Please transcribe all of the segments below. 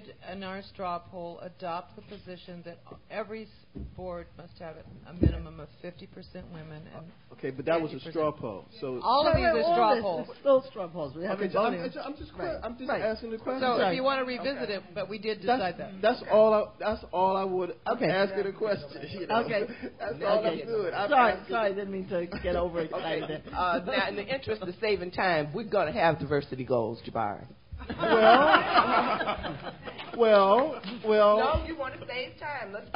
in our straw poll, adopt the position that every board must have a minimum of 50% women and okay, but that was a straw poll. So all of these are straw polls. Those straw polls. We haven't voted. I'm just asking the question. So if you want to revisit it, but we did decide that. That's all I would ask you the question. You know? Okay. That's all I'm doing. Sorry, didn't mean to get overexcited. Now, in the interest of saving time, we're going to have diversity goals, Jabari. Well. No, you want to save time. Let's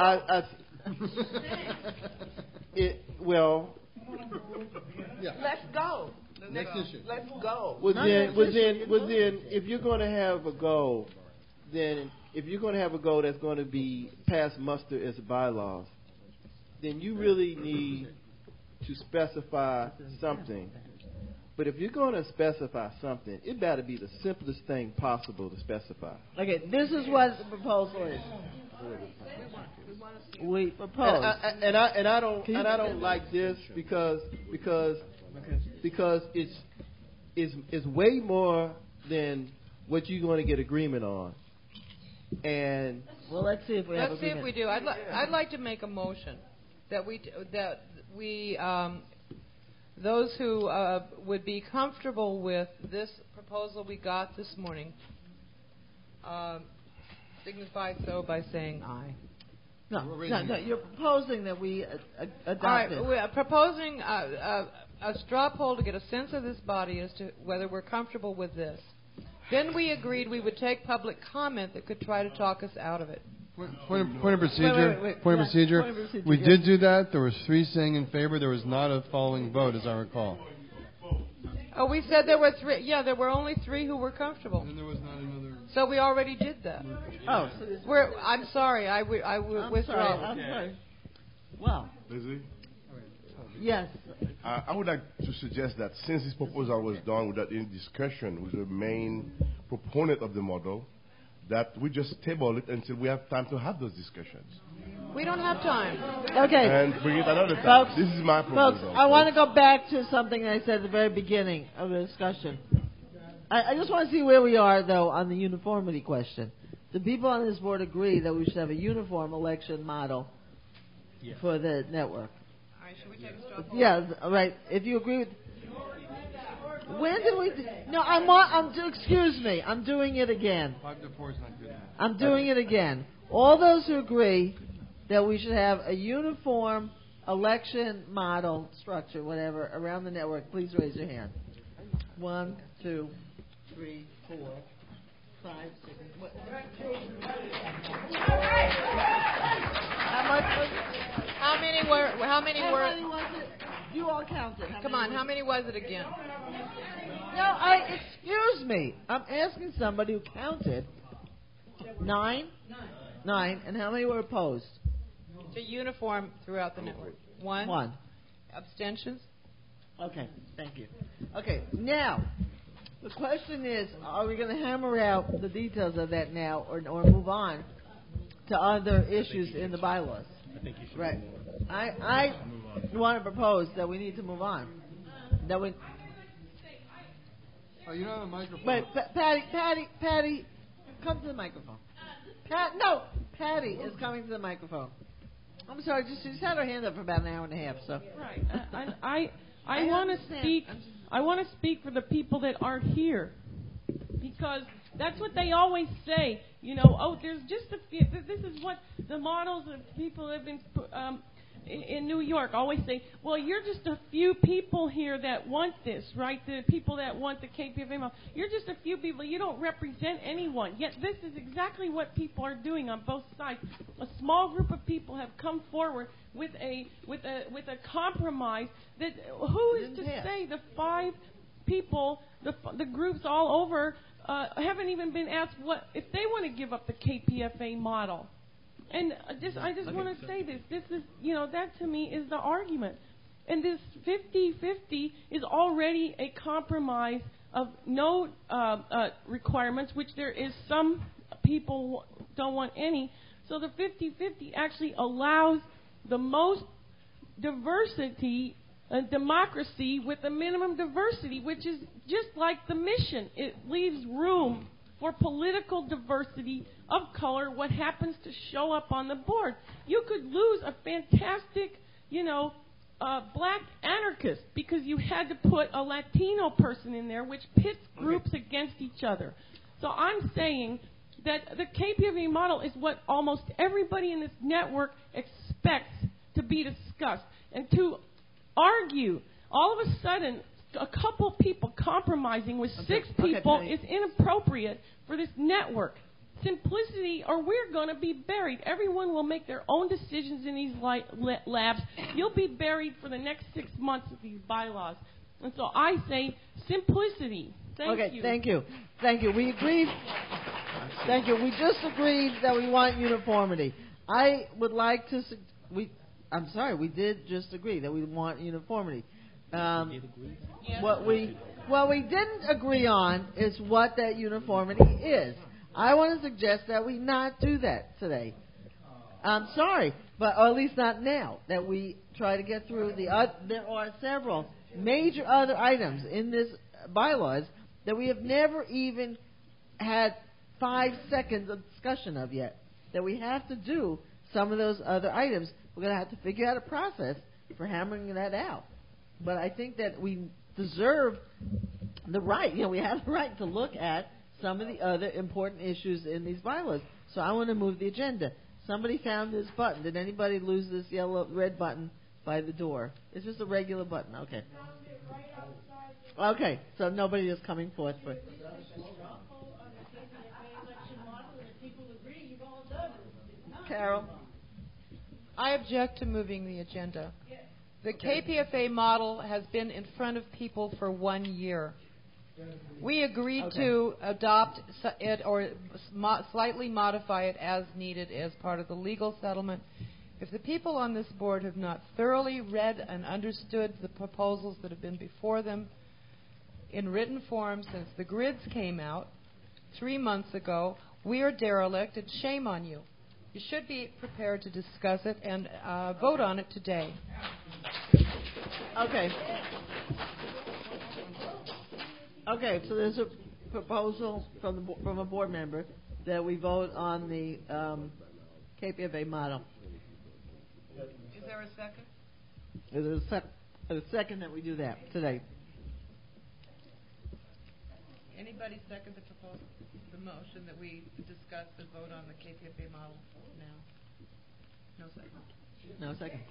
go. Let's go. Next issue. Let's go. Well, then, if you're going to have a goal, then if you're going to have a goal that's going to be pass muster as bylaws, then you really need to specify something. But if you're going to specify something, it better be the simplest thing possible to specify. Okay, this is what the proposal is. We propose, and I don't like this because it's way more than what you're going to get agreement on. And well, let's see if we have agreement. Let's see if we do. I'd like to make a motion that we those who would be comfortable with this proposal we got this morning signify so by saying aye. No. You're proposing that we adopt all right, it. we're proposing a straw poll to get a sense of this body as to whether we're comfortable with this. Then we agreed we would take public comment that could try to talk us out of it. Point of procedure. Point of procedure. We did do that. There was 3 saying in favor. There was not a following vote, as I recall. Oh, we said there were 3. Yeah, there were only 3 who were comfortable. And there was not another. So we already did that. Oh, I'm sorry. I withdraw. I'm sorry. Well. Lizzie? Yes. I would like to suggest that since this proposal was done without any discussion with the main proponent of the model, that we just table it until we have time to have those discussions. We don't have time. Okay. And bring it another time. Folks, this is my proposal. Folks, I want to go back to something I said at the very beginning of the discussion. I just want to see where we are, though, on the uniformity question. The people on this board agree that we should have a uniform election model for the network. All right, should we take a straw poll? Yeah, right. If you agree with... When did we... No, excuse me. I'm doing it again. 5 to 4 is not good enough. I'm doing it again. All those who agree that we should have a uniform election model structure, whatever, around the network, please raise your hand. 1, 2, 3, 4, 5, 6... How many were? How many was it? You all counted. Come on, how many was it again? No, excuse me. I'm asking somebody who counted. 9? 9. And how many were opposed? To uniform throughout the network. 1. 1. Abstentions? Okay, thank you. Okay, now, the question is, are we going to hammer out the details of that now or move on to other issues in the bylaws? I think you should. Right. I want to propose that we need to move on. That we. Oh, you don't have a microphone. Wait, Patty, come to the microphone. Patty is coming to the microphone. I'm sorry, she's had her hand up for about an hour and a half. So. Right. I want to speak. I want to speak for the people that aren't here, because that's what they always say. You know, oh, there's just a few. This is what the models of people have been in New York always say. Well, you're just a few people here that want this, right? The people that want the KPFA model. You're just a few people. You don't represent anyone. Yet this is exactly what people are doing on both sides. A small group of people have come forward with a compromise that who is to say the 5 people, the groups all over haven't even been asked what if they want to give up the KPFA model. And I just want to say this. This is, that to me is the argument. And this 50-50 is already a compromise of no requirements, which there is some people don't want any. So the 50-50 actually allows the most diversity and democracy with the minimum diversity, which is just like the mission. It leaves room for political diversity of color, what happens to show up on the board. You could lose a fantastic, black anarchist because you had to put a Latino person in there, which pits groups against each other. So I'm saying that the KPFA model is what almost everybody in this network expects to be discussed. And to argue all of a sudden a couple people compromising with six people is inappropriate for this network. Simplicity, or we're going to be buried. Everyone will make their own decisions in these labs. You'll be buried for the next 6 months with these bylaws. And so I say simplicity. Thank you. Thank you. Thank you. We agreed. Thank you. We just agreed that we want uniformity. I would like to. We did just agree that we want uniformity. What we didn't agree on is what that uniformity is. I want to suggest that we not do that today. I'm sorry, or at least not now. That we try to get through there are several major other items in this bylaws that we have never even had 5 seconds of discussion of yet. That we have to do some of those other items. We're going to have to figure out a process for hammering that out. But I think that we deserve the right. We have the right to look at some of the other important issues in these bylaws. So I want to move the agenda. Somebody found this button. Did anybody lose this red button by the door? It's just a regular button. Okay. Okay, so nobody is coming forth for it. Carol? I object to moving the agenda. The KPFA model has been in front of people for 1 year. We agreed to adopt it or slightly modify it as needed as part of the legal settlement. If the people on this board have not thoroughly read and understood the proposals that have been before them in written form since the grids came out 3 months ago, we are derelict, and shame on you. You should be prepared to discuss it and vote on it today. Okay, so there's a proposal from a board member that we vote on the KPFA model. Is there a second? Is there a second that we do that today? Anybody second the proposal, the motion that we discuss and vote on the KPFA model now? No second. No second.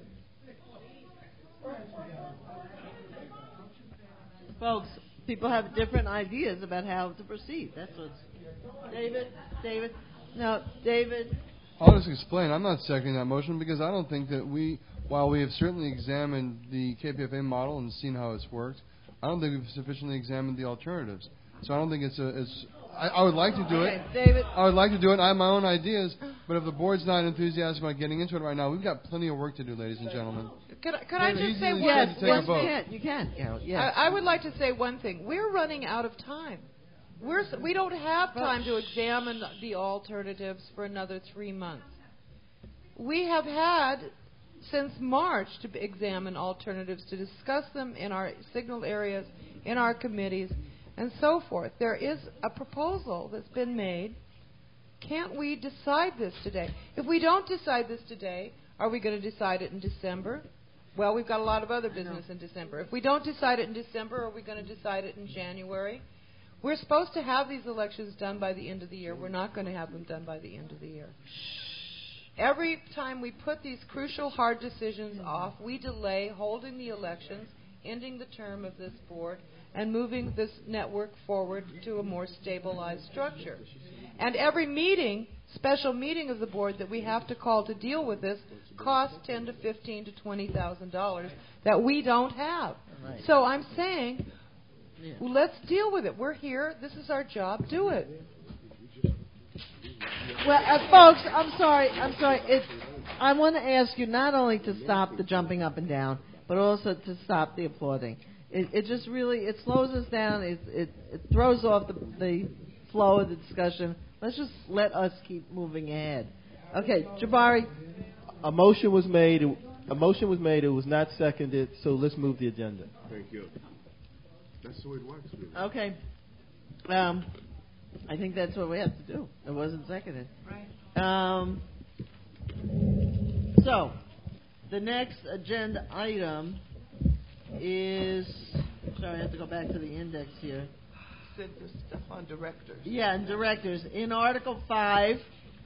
Folks, people have different ideas about how to proceed. That's what's... David? No, David. I'll just explain. I'm not seconding that motion because I don't think that while we have certainly examined the KPFA model and seen how it's worked, I don't think we've sufficiently examined the alternatives. So I don't think I would like to do it. David. I would like to do it. I have my own ideas, but if the board's not enthusiastic about getting into it right now, we've got plenty of work to do, ladies and gentlemen. Could I just say one thing? You can. Yes. I would like to say one thing. We're running out of time. We don't have time to examine the alternatives for another 3 months. We have had since March to examine alternatives, to discuss them in our signal areas, in our committees, and so forth. There is a proposal that's been made. Can't we decide this today? If we don't decide this today, are we going to decide it in December? Well, we've got a lot of other business in December. If we don't decide it in December, are we going to decide it in January? We're supposed to have these elections done by the end of the year. We're not going to have them done by the end of the year. Every time we put these crucial, hard decisions off, we delay holding the elections, ending the term of this board, and moving this network forward to a more stabilized structure. And every special meeting of the board that we have to call to deal with this costs $10,000 to $15,000 to $20,000 that we don't have. Right. So I'm saying, let's deal with it. We're here. This is our job. Do it. Well, folks, I'm sorry. I want to ask you not only to stop the jumping up and down, but also to stop the applauding. It just really slows us down. It throws off the flow of the discussion. Let's just let us keep moving ahead. Okay, Jabari. A motion was made. It was not seconded. So let's move the agenda. Thank you. That's the way it works. Really. Okay. I think that's what we have to do. It wasn't seconded. Right. So, the next agenda item is... Sorry, I have to go back to the index here. Said the stuff on directors. Yeah, and directors. In Article 5,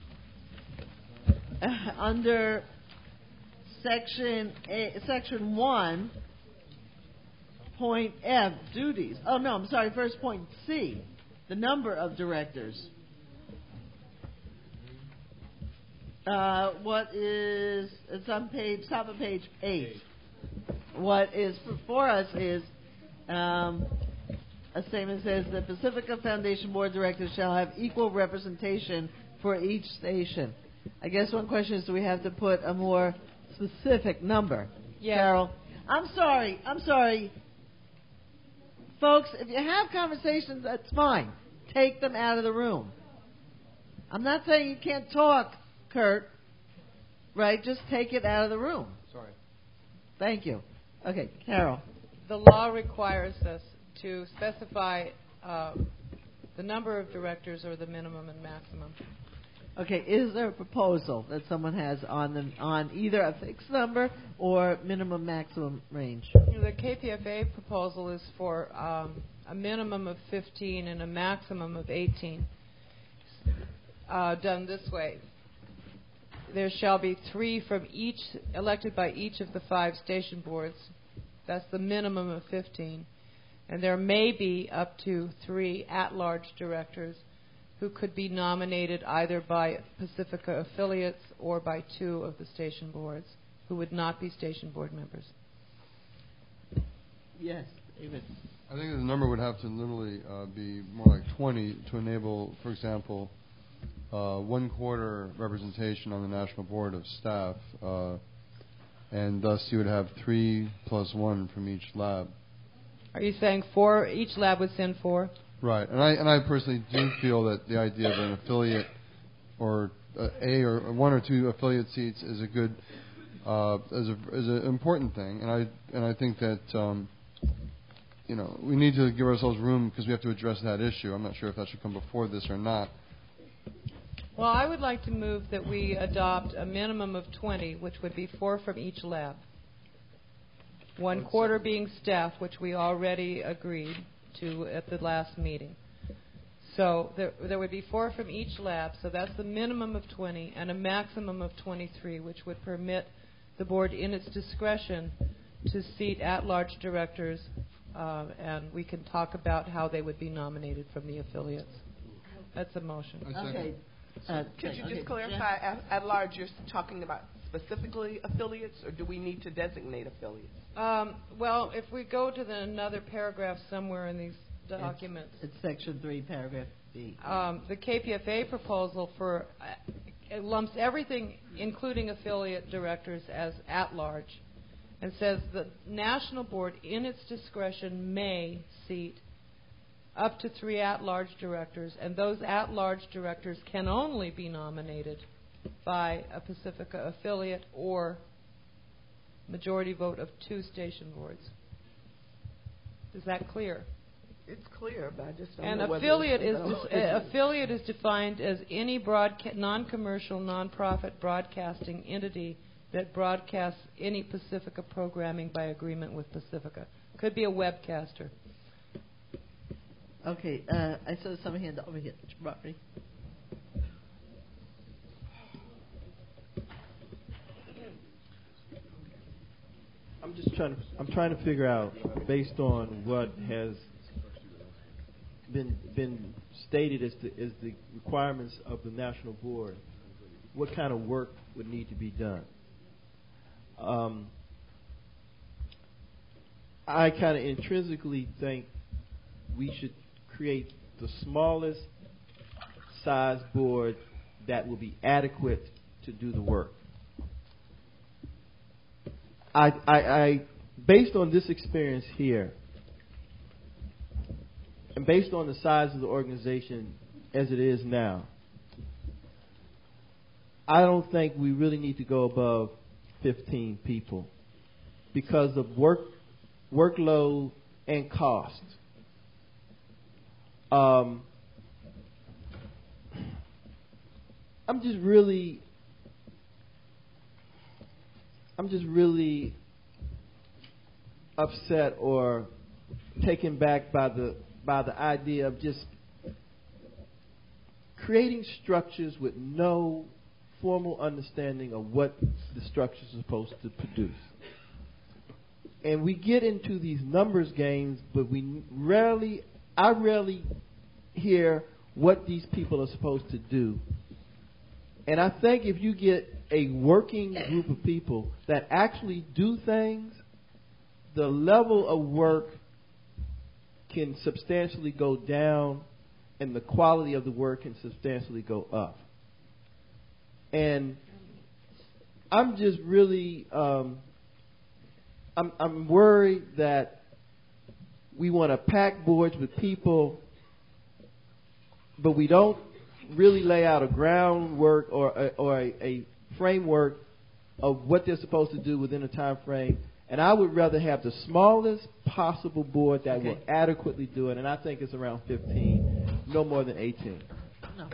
under Section 1, point F, duties. Oh, no, I'm sorry, first point C, the number of directors. It's on top of page 8. What is before us is a statement says the Pacifica Foundation Board of Directors shall have equal representation for each station. I guess one question is, do we have to put a more specific number? Yes. Carol? I'm sorry. Folks, if you have conversations, that's fine. Take them out of the room. I'm not saying you can't talk, Kurt. Right? Just take it out of the room. Sorry. Thank you. Okay, Carol. The law requires us to specify the number of directors or the minimum and maximum. Okay, is there a proposal that someone has on either a fixed number or minimum maximum range? The KPFA proposal is for a minimum of 15 and a maximum of 18. Done this way. There shall be 3 from each, elected by each of the 5 station boards. That's the minimum of 15. And there may be up to 3 at-large directors who could be nominated either by Pacifica affiliates or by 2 of the station boards who would not be station board members. Yes, David. I think the number would have to literally be more like 20 to enable, for example, 1/4 representation on the National Board of Staff, and thus you would have 3 plus 1 from each lab. Are you saying 4? Each lab would send 4? Right, and I personally do feel that the idea of an affiliate or or 1 or 2 affiliate seats is a good is an important thing, and I think that we need to give ourselves room because we have to address that issue. I'm not sure if that should come before this or not. Well, I would like to move that we adopt a minimum of 20, which would be 4 from each lab. 1/4 being staff, which we already agreed to at the last meeting. So there would be 4 from each lab, so that's the minimum of 20, and a maximum of 23, which would permit the board in its discretion to seat at-large directors, and we can talk about how they would be nominated from the affiliates. That's a motion. Okay. Could you just clarify, at large, you're talking about specifically affiliates, or do we need to designate affiliates? Well, if we go to another paragraph somewhere in these documents. It's Section 3, Paragraph B. The KPFA proposal it lumps everything, including affiliate directors, as at-large, and says the National Board, in its discretion, may seat up to 3 at-large directors, and those at-large directors can only be nominated by a Pacifica affiliate or majority vote of 2 station boards. Is that clear? It's clear, but I just don't And know whether affiliate is defined as any non-commercial, non-profit broadcasting entity that broadcasts any Pacifica programming by agreement with Pacifica. Could be a webcaster. Okay, I saw some hand over here. Jabari. I'm trying to figure out, based on what has been stated as the requirements of the National Board, what kind of work would need to be done. I kind of intrinsically think we should create the smallest size board that will be adequate to do the work. I based on this experience here, and based on the size of the organization as it is now, I don't think we really need to go above 15 people because of workload and cost. I'm just really upset or taken back by the idea of just creating structures with no formal understanding of what the structure is supposed to produce. And we get into these numbers games, but I rarely hear what these people are supposed to do. And I think if you get a working group of people that actually do things, the level of work can substantially go down and the quality of the work can substantially go up. And I'm just really, I'm worried that we want to pack boards with people, but we don't really lay out a groundwork or a framework of what they're supposed to do within a time frame. And I would rather have the smallest possible board that will adequately do it, and I think it's around 15, no more than 18. No.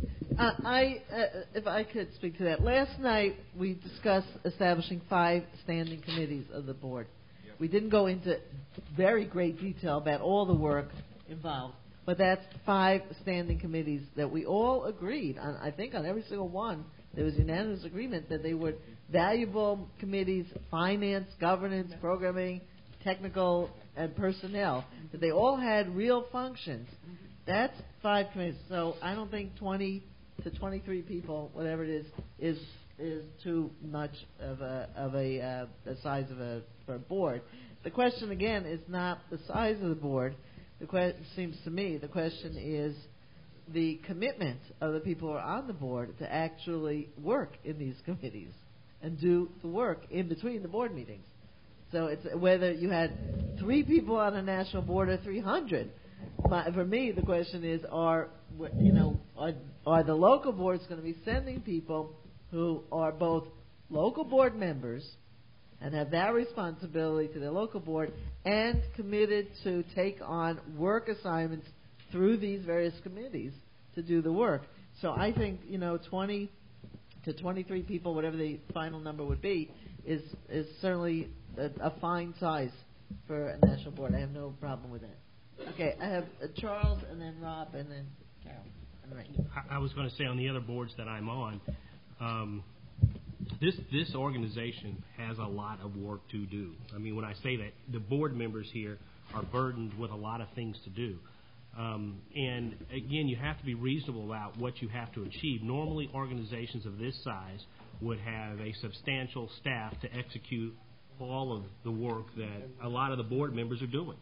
If I could speak to that. Last night we discussed establishing 5 standing committees of the board. Yep. We didn't go into very great detail about all the work involved, but that's 5 standing committees that we all agreed on. I think on every single one there was unanimous agreement that they were valuable committees: finance, governance, programming, technical, and personnel. That they all had real functions. That's 5 committees. So I don't think 20 to 23 people, whatever it is too much of a size for a board. The question again is not the size of the board. Seems to me the question is the commitment of the people who are on the board to actually work in these committees and do the work in between the board meetings. So it's whether you had 3 people on a national board or 300. For me, the question is: are the local boards going to be sending people who are both local board members and have that responsibility to their local board and committed to take on work assignments through these various committees to do the work? So I think 20 to 23 people, whatever the final number would be, is certainly a fine size for a national board. I have no problem with that. Okay, I have Charles and then Rob and then Carol. I was going to say on the other boards that I'm on, this organization has a lot of work to do. I mean, when I say that, the board members here are burdened with a lot of things to do. And again, you have to be reasonable about what you have to achieve. Normally, organizations of this size would have a substantial staff to execute all of the work that a lot of the board members are doing.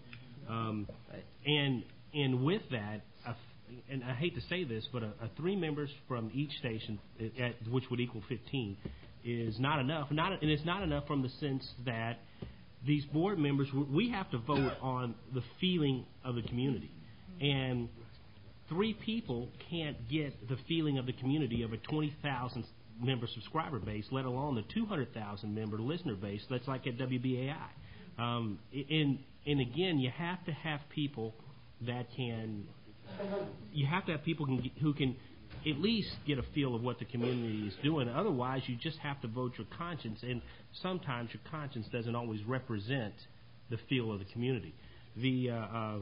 And with that, and I hate to say this, but a 3 members from each station, which would equal 15, is not enough. And it's not enough from the sense that these board members, we have to vote on the feeling of the community. And 3 people can't get the feeling of the community of a 20,000 member subscriber base, let alone the 200,000 member listener base that's like at WBAI. And again, you have to have people that can. You have to have people who can at least get a feel of what the community is doing. Otherwise, you just have to vote your conscience, and sometimes your conscience doesn't always represent the feel of the community. The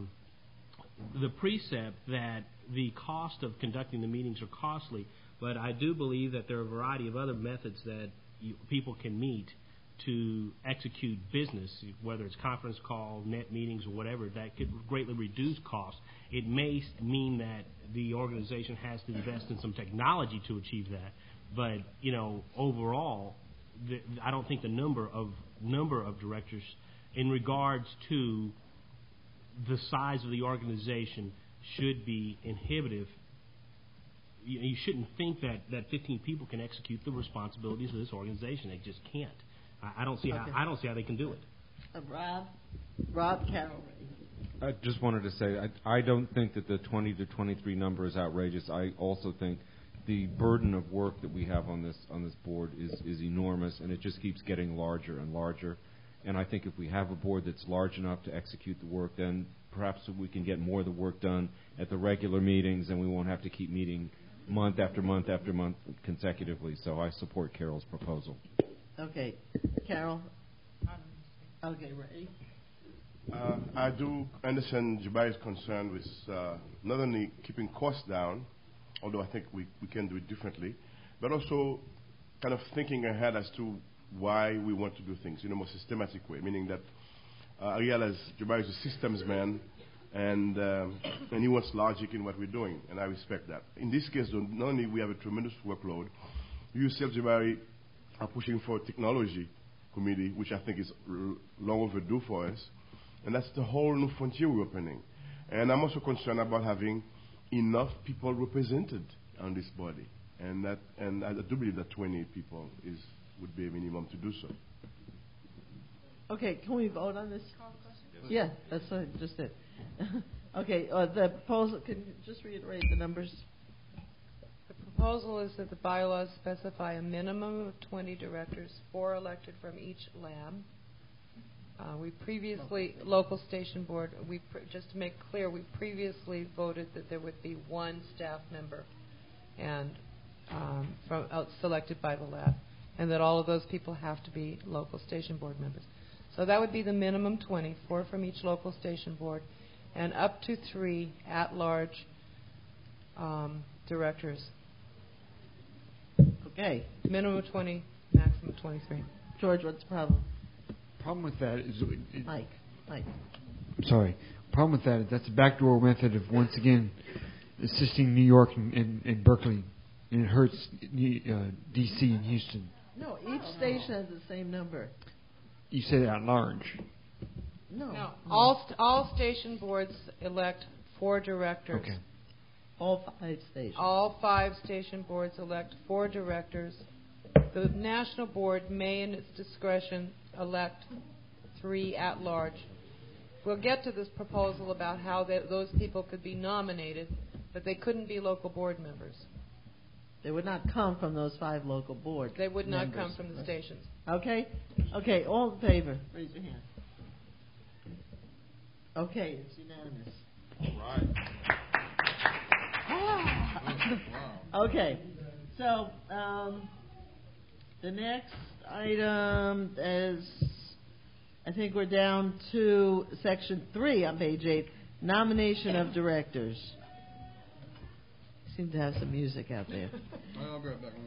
precept that the cost of conducting the meetings are costly, but I do believe that there are a variety of other methods that people can meet to execute business, whether it's conference call, net meetings, or whatever, that could greatly reduce costs. It may mean that the organization has to invest in some technology to achieve that, but overall, I don't think the number of directors, in regards to the size of the organization, should be inhibitive. You shouldn't think that 15 people can execute the responsibilities of this organization. They just can't. I don't see how they can do it. Rob Carroll. I just wanted to say I don't think that the 20 to 23 number is outrageous. I also think the burden of work that we have on this board is enormous, and it just keeps getting larger and larger. And I think if we have a board that's large enough to execute the work, then perhaps we can get more of the work done at the regular meetings, and we won't have to keep meeting month after month after month consecutively. So I support Carol's proposal. Okay, Carol. Okay, Ray. I do understand Jabari's concern with not only keeping costs down, although I think we can do it differently, but also kind of thinking ahead as to why we want to do things in a more systematic way, meaning that I realize Jabari is a systems man, and he wants logic in what we're doing, and I respect that. In this case, though, not only we have a tremendous workload, you yourself, Jabari, are pushing for a technology committee, which I think is long overdue for us, and that's the whole new frontier we're opening. And I'm also concerned about having enough people represented on this body, and I do believe that 20 people would be a minimum to do so. Okay, can we vote on this? Yeah, that's what I just did. Okay, the proposal, can you just reiterate the numbers? The proposal is that the bylaws specify a minimum of 20 directors, 4 elected from each lab. We previously, local station board, just to make clear, we previously voted that there would be 1 staff member and selected by the lab, and that all of those people have to be local station board members. So that would be the minimum 20, 4 from each local station board, and up to 3 at-large directors. Okay. Minimum 20, maximum 23. George, what's the problem? Problem with that is... Mike. Sorry. Problem with that is that's a backdoor method of, once again, assisting New York and Berkeley, and it hurts D.C. and Houston. No, each station has the same number. You said at large. No. All station boards elect 4 directors. Okay. All 5 stations. All 5 station boards elect 4 directors. The national board may, in its discretion, elect 3 at large. We'll get to this proposal about how those people could be nominated, but they couldn't be local board members. They would not come from those 5 local board They would not members. come from the stations. Okay? Okay, all in favor? Raise your hand. Okay, it's unanimous. All right. Okay, so the next item is, I think we're down to section 3 on page 8, nomination of directors. Seem to have some music out there. I'll be right back.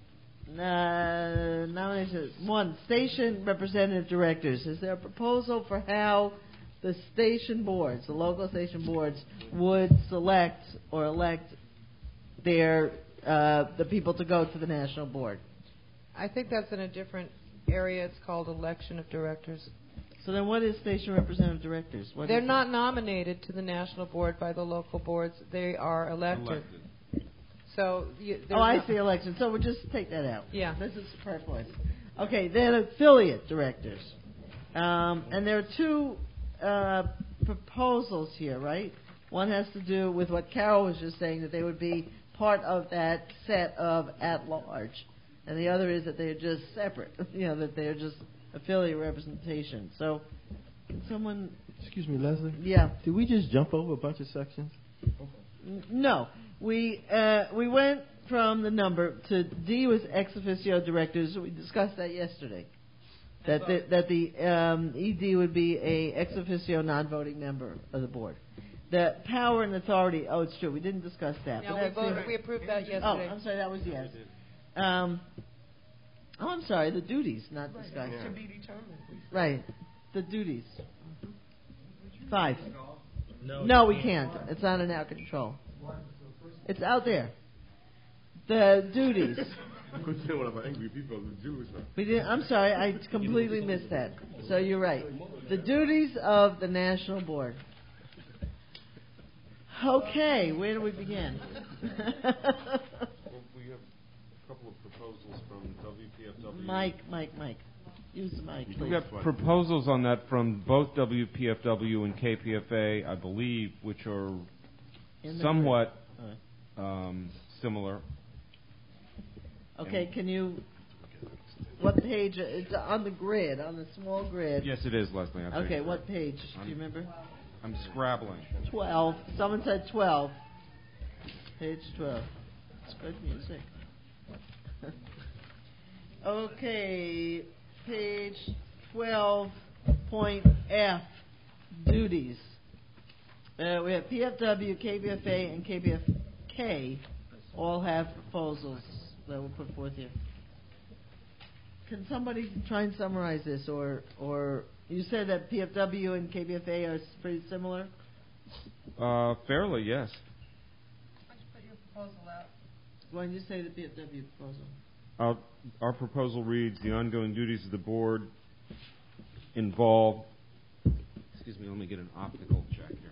Nomination 1, station representative directors. Is there a proposal for how the station boards, the local station boards, would select or elect their the people to go to the national board? I think that's in a different area. It's called election of directors. So then what is station representative directors? They're not nominated to the national board by the local boards. They are elected. So I see election. So we'll just take that out. Yeah. This is superfluous. Okay, then affiliate directors. And there are 2 proposals here, right? One has to do with what Carol was just saying, that they would be part of that set of at-large. And the other is that they're just separate, that they're just affiliate representation. So, can someone... Excuse me, Leslie? Yeah. Did we just jump over a bunch of sections? No. We went from the number to D was ex officio directors. We discussed that yesterday. That the ED would be a ex officio non-voting member of the board. The power and authority. Oh, it's true. We didn't discuss that. Yeah, we approved that yesterday. Oh, I'm sorry. That was yes. I'm sorry. The duties, not discussed. To be determined. Right. The duties. 5. No, we can't. It's not in our control. It's out there. The duties. I could say one of our angry people who do so. I'm sorry, I completely missed that. So you're right. The duties of the national board. Okay, where do we begin? We have a couple of proposals from WPFW. Mike. Use the mic, please. We have proposals on that from both WPFW and KPFA, I believe, which are somewhat similar. Okay, can you... What page? It's on the grid, on the small grid. Yes, it is, Leslie. Okay, what page? Do you remember? I'm scrabbling. 12. Someone said 12. Page 12. It's good music. Okay, page 12, point F, duties. We have PFW, KBFA, and KBFK all have proposals that we'll put forth here. Can somebody try and summarize this, or you said that PFW and KBFA are pretty similar? Fairly, yes. Why don't you put your proposal out? Why don't you say the PFW proposal? Our proposal reads, the ongoing duties of the board involve, excuse me, let me get an optical check here.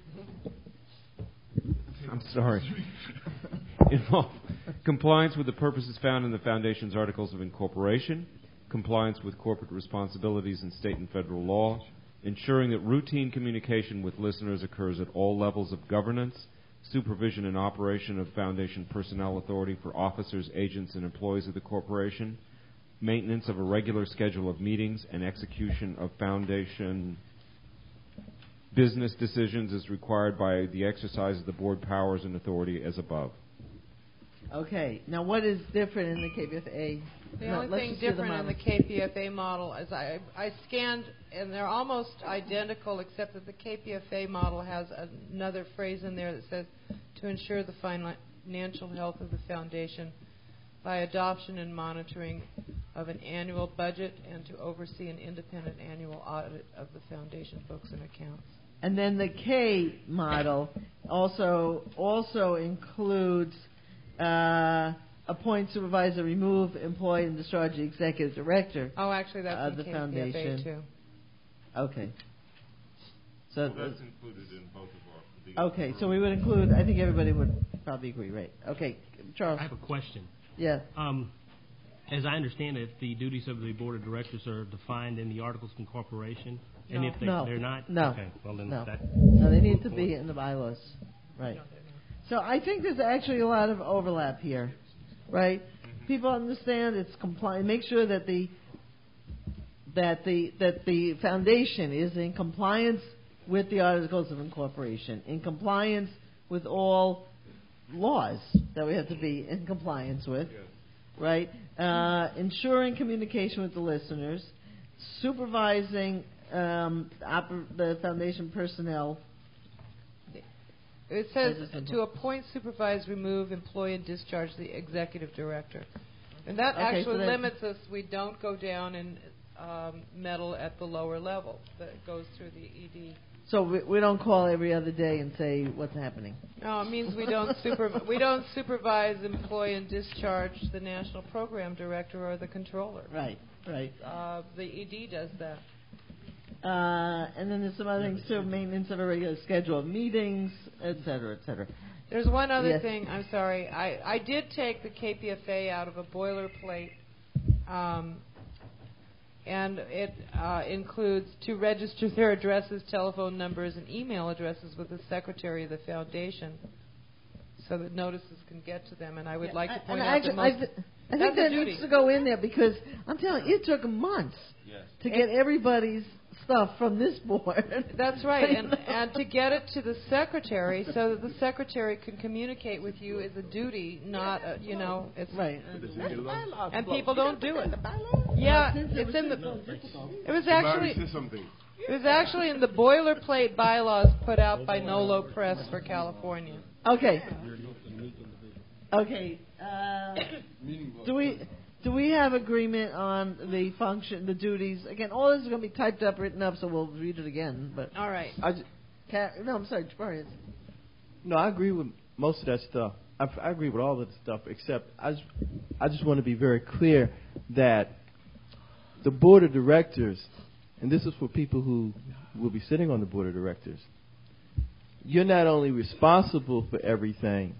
I'm sorry. Involve compliance with the purposes found in the Foundation's Articles of Incorporation, compliance with corporate responsibilities in state and federal law, ensuring that routine communication with listeners occurs at all levels of governance, supervision and operation of Foundation personnel authority for officers, agents, and employees of the corporation, maintenance of a regular schedule of meetings, and execution of Foundation business decisions as required by the exercise of the board powers and authority as above. Okay. Now, what is different in the KBFA? The only thing different in the KPFA model is I scanned, and they're almost identical, except that the KPFA model has another phrase in there that says, to ensure the financial health of the Foundation by adoption and monitoring of an annual budget and to oversee an independent annual audit of the Foundation books and accounts. And then the K model also includes appoint, supervisor, remove, employ, and discharge the executive director. Oh, actually, that's of the KPFA Foundation too. Okay. So that's included in both of our. Okay, so we would include. I think everybody would probably agree, right? Okay, Charles. I have a question. Yeah. As I understand it, the duties of the board of directors are defined in the Articles of Incorporation, and if they're not, no, okay, well then no, that no, they need to be in the bylaws, right? So I think there's actually a lot of overlap here, right? People understand it's compliant. Make sure that the Foundation is in compliance with the Articles of Incorporation, in compliance with all laws that we have to be in compliance with, right? Ensuring communication with the listeners, supervising the Foundation personnel. It says to appoint, supervise, remove, employ, and discharge the executive director. And that actually limits us. We don't go down and meddle at the lower level. That goes through the ED. So we don't call every other day and say what's happening. No, it means we don't supervise, employ, and discharge the national program director or the controller. Right. The ED does that. And then there's some other things too: maintenance of a regular schedule of meetings, et cetera, et cetera. There's one other thing. I'm sorry. I did take the KPFA out of a boilerplate. And it includes to register their addresses, telephone numbers, and email addresses with the secretary of the Foundation, so that notices can get to them. And I would like to point out that I think that needs to go in there because I'm telling you, it took months to get everybody's stuff from this board. That's right, and to get it to the secretary so that the secretary can communicate with you is a duty, not it's right. And people don't do it. Yeah, it's in the. It was actually in the boilerplate bylaws put out by Nolo Press for California. Okay. Do we have agreement on the function, the duties? Again, all this is going to be typed up, written up, so we'll read it again. But all right. I'm sorry, Brian. No, I agree with most of that stuff. I agree with all of the stuff, except I just want to be very clear that the board of directors, and this is for people who will be sitting on the board of directors, you're not only responsible for everything,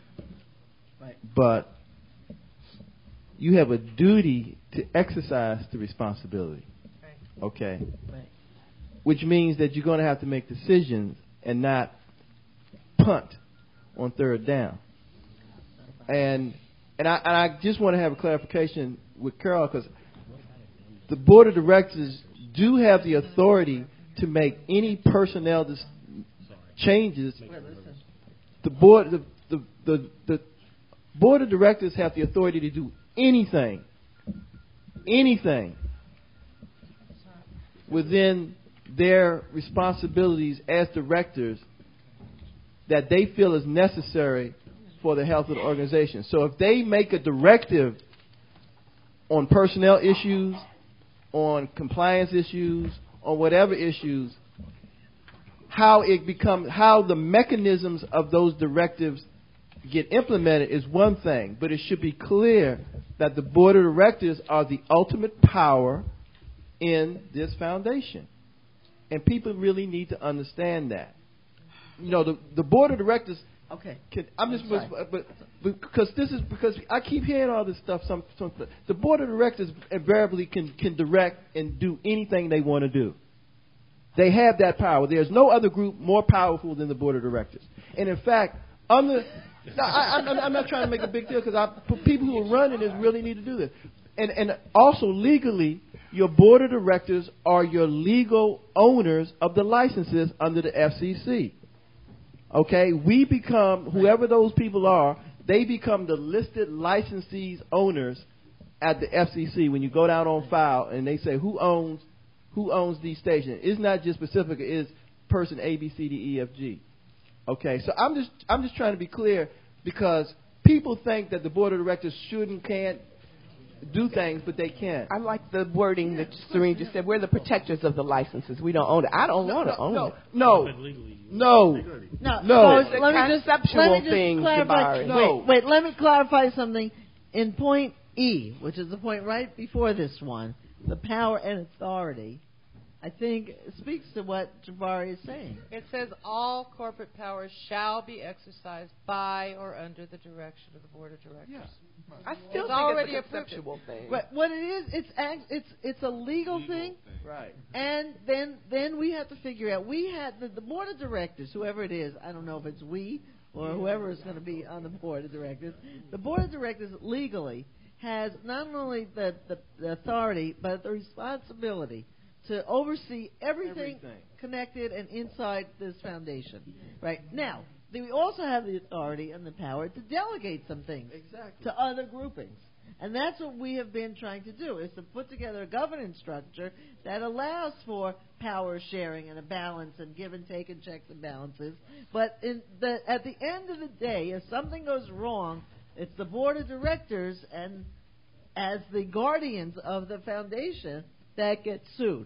but you have a duty to exercise the responsibility. Okay? Which means that you're going to have to make decisions and not punt on third down. And I just want to have a clarification with Carol, because the board of directors do have the authority to make any personnel changes. The board, the Board of directors have the authority to do anything within their responsibilities as directors that they feel is necessary for the health of the organization. So if they make a directive on personnel issues, on compliance issues, on whatever issues, how the mechanisms of those directives get implemented is one thing, but it should be clear that the board of directors are the ultimate power in this foundation. And people really need to understand that. You know, the board of directors. Okay. Because I keep hearing all this stuff. The board of directors invariably can direct and do anything they want to do. They have that power. There's no other group more powerful than the board of directors. And in fact, I'm not trying to make a big deal because people who are running this really need to do this. And also legally, your board of directors are your legal owners of the licenses under the FCC. Okay, we become, whoever those people are, they become the listed licensees owners at the FCC when you go down on file and they say who owns these stations. It's not just specific, it's person A, B, C, D, E, F, G. Okay, so I'm just trying to be clear because people think that the board of directors can't do things, but they can. I like the wording that Serene just said. We're the protectors of the licenses. We don't own it. I don't want to own it. No. It's a conceptual thing, Jabari. No. Wait, let me clarify something. In point E, which is the point right before this one, the power and authority, I think speaks to what Jabari is saying. It says all corporate powers shall be exercised by or under the direction of the board of directors. Yeah. I still think already it's a conceptual thing. But what it is, it's a legal thing. Right. And then we have to figure out. We had the board of directors, whoever it is. I don't know if it's we or whoever is going to be on the board of directors. The board of directors legally has not only the authority but the responsibility to oversee everything connected and inside this foundation. Right now, we also have the authority and the power to delegate some things to other groupings. And that's what we have been trying to do, is to put together a governance structure that allows for power sharing and a balance and give and take and checks and balances. But at the end of the day, if something goes wrong, it's the board of directors and as the guardians of the foundation that get sued.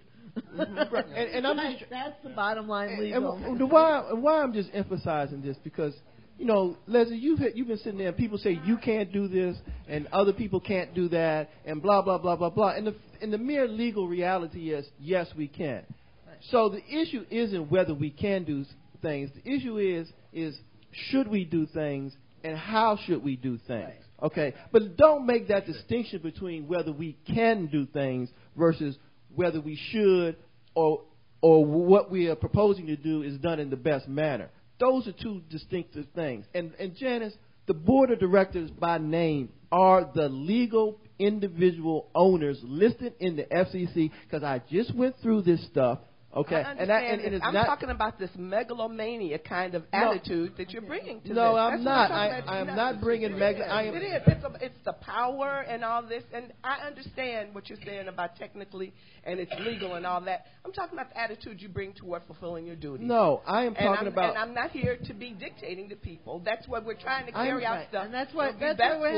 and that's the bottom line legal. And why I'm just emphasizing this because, you know, Leslie, you've been sitting there and people say you can't do this and other people can't do that and blah, blah, blah, blah, blah. And the mere legal reality is, yes, we can. So the issue isn't whether we can do things. The issue is should we do things and how should we do things. Okay? But don't make that distinction between whether we can do things versus whether we should or what we are proposing to do is done in the best manner. Those are two distinctive things. And Janice, the board of directors by name are the legal individual owners listed in the FCC because I just went through this stuff. Okay, I understand. I'm talking about this megalomania kind of attitude that you're bringing to this. No, I'm not. I am not bringing It is. It's the power and all this, and I understand what you're saying about technically and it's legal and all that. I'm talking about the attitude you bring toward fulfilling your duties. No, I am talking about. And I'm not here to be dictating to people. That's what we're trying to carry out stuff. And that's what we're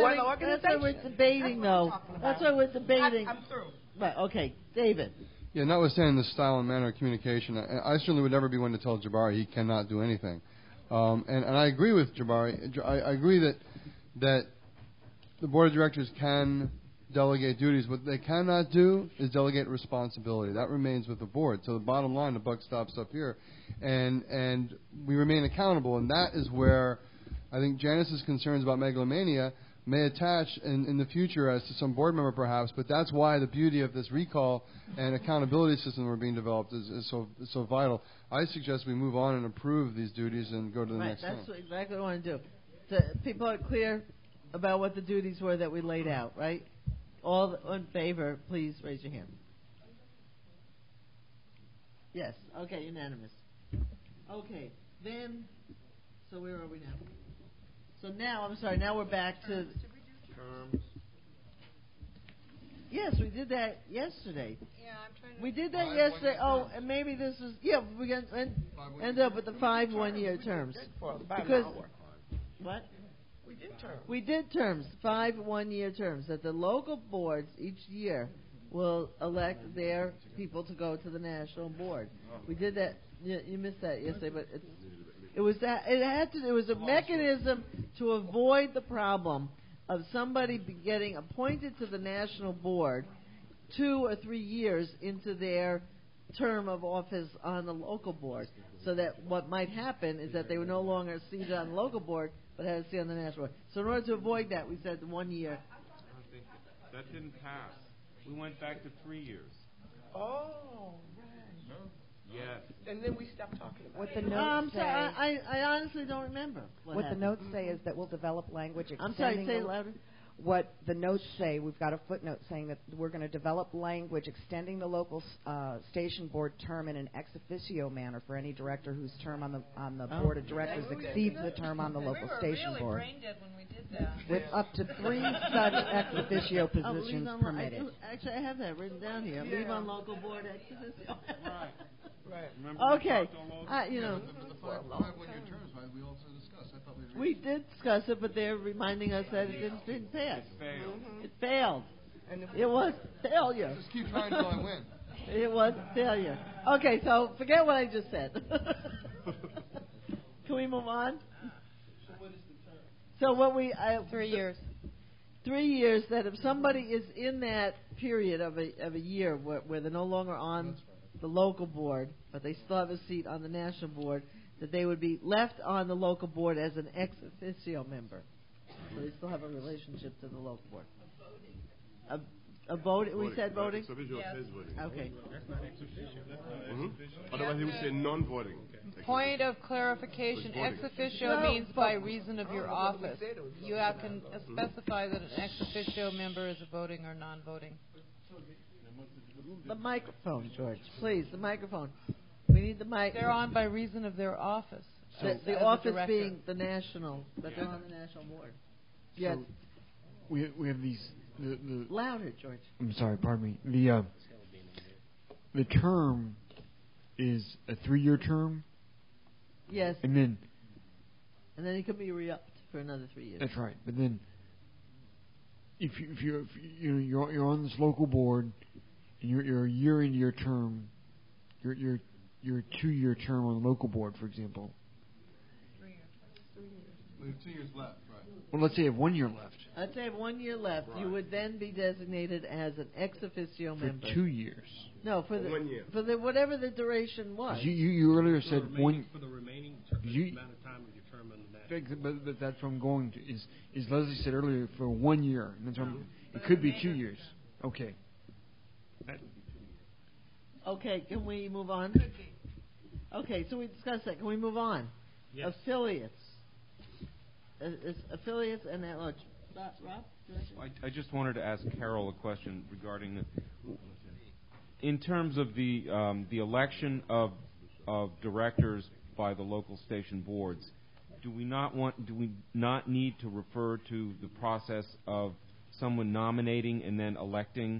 debating, though. That's why we're debating. I'm through. Right. Okay, David. Yeah, notwithstanding the style and manner of communication, I certainly would never be one to tell Jabari he cannot do anything. And I agree with Jabari. I agree that the board of directors can delegate duties. What they cannot do is delegate responsibility. That remains with the board. So the bottom line, the buck stops up here. And we remain accountable. And that is where I think Janice's concerns about megalomania may attach in the future as to some board member perhaps, but that's why the beauty of this recall and accountability system we're being developed is so vital. I suggest we move on and approve these duties and go to the next thing. That's exactly what I want to do. People are clear about what the duties were that we laid out, right? All in favor, please raise your hand. Yes. Okay, unanimous. Okay, then, so where are we now? So now, I'm sorry, now we're back to... Terms. Yes, we did that yesterday. Yeah, I'm trying to... We did that yesterday. Oh, and maybe this is... Yeah, we're going to end up with the 5 one-year terms. Because... What? We did terms, 5 one-year terms, that the local boards each year will elect their people to go to the national board. We did that. You missed that yesterday, but it was that it was a mechanism to avoid the problem of somebody getting appointed to the national board 2 or 3 years into their term of office on the local board, so that what might happen is that they were no longer seated on the local board, but had to sit on the national board. So in order to avoid that, we said 1 year. That didn't pass. We went back to 3 years. Oh, right. Yes. And then we stopped talking about What it. the notes say. I honestly don't remember. What the notes say is that we'll develop language extending. I'm sorry, say it louder. What the notes say, we've got a footnote saying that we're going to develop language extending the local station board term in an ex officio manner for any director whose term on the board of directors exceeds the term on the local station board. We were really brain dead when we did that. With up to 3 such ex officio positions permitted. Actually, I have that written down here. Leave on local board ex officio. Right. Okay. The 5 one-year terms, right? We also discussed. I thought we did discuss it, but they're reminding us that it didn't pass. It failed. It was failure. Just keep trying until I win. It was failure. Okay, so forget what I just said. Can we move on? So what 3 years. 3 years, that if somebody is in that period of a year where they're no longer on the local board, but they still have a seat on the national board, that they would be left on the local board as an ex officio member. So they still have a relationship to the local board. A vote? We said voting? Ex officio says voting. Okay. Otherwise, he would say non-voting. Point of clarification. Ex officio means by reason of your office. You can specify that an ex officio member is a voting or non-voting. The microphone, George. Please, the microphone. We need the mic. They're on by reason of their office. The office being the national, but they're on the national board. Yes. We have these. The louder, George. I'm sorry, pardon me. The term is a 3-year term. Yes. And then it can be re-upped for another 3 years. That's right. But then, if you're on this local board, and you're a year into your term, you're a 2-year term on the local board, for example. 3 years. We have 2 years left, right? Well, let's say you have 1 year left. Let's say 1 year left. Right. You would then be designated as an ex officio member. For 2 years. No, for 1 year. For whatever the duration was. You earlier said for the remaining amount of time of your term on the national. But that's what I'm going to. Is Leslie said earlier for 1 year. And that's it could be 2 years. Okay. Okay, can we move on? Okay, so we discussed that. Can we move on? Yes. Affiliates. Affiliates and that large. Rob? I just wanted to ask Carol a question regarding in terms of the election of directors by the local station boards. Do we not need to refer to the process of someone nominating and then electing?